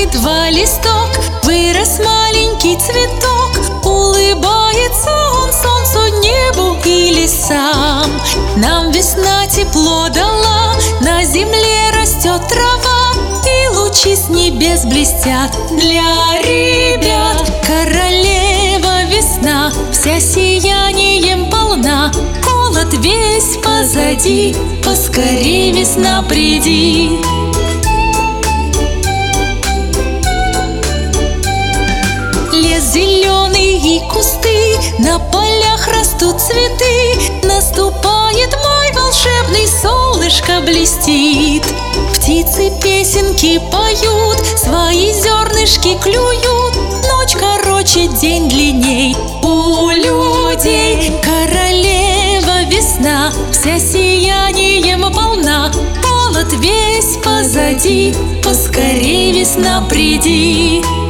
едва листок, вырос маленький цветок. Улыбается он солнцу, небу и лесам. Нам весна тепло дала, на земле растет трава, и лучи с небес блестят для ребят. Королева весна, вся сиянием полна, холод весь позади, поскорей, весна, приди. Лес зеленый и кусты, на полях растут цветы. Наступает май волшебный, солнышко блестит. Птицы песенки поют, свои зернышки клюют. Ночь короче, день длинней у людей. Королева весна, вся сиянием полна, холод весь позади, поскорей, весна, приди.